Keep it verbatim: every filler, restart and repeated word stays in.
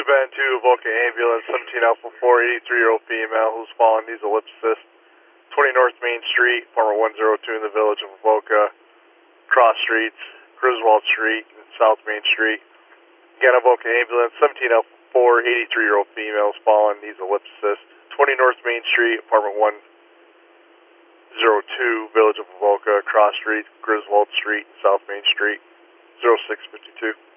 been to Avoca Ambulance, seventeen Alpha four, eighty-three-year-old female who's fallen, needs a lip assist. twenty North Main Street, apartment one oh two in the village of Avoca. Cross Streets, Griswold Street, and South Main Street. Again, Avoca Ambulance, seventeen Alpha four, eighty-three-year-old female who's fallen, needs a lip assist. twenty North Main Street, apartment one oh two, village of Avoca. Cross Street, Griswold Street, South Main Street, oh six fifty-two.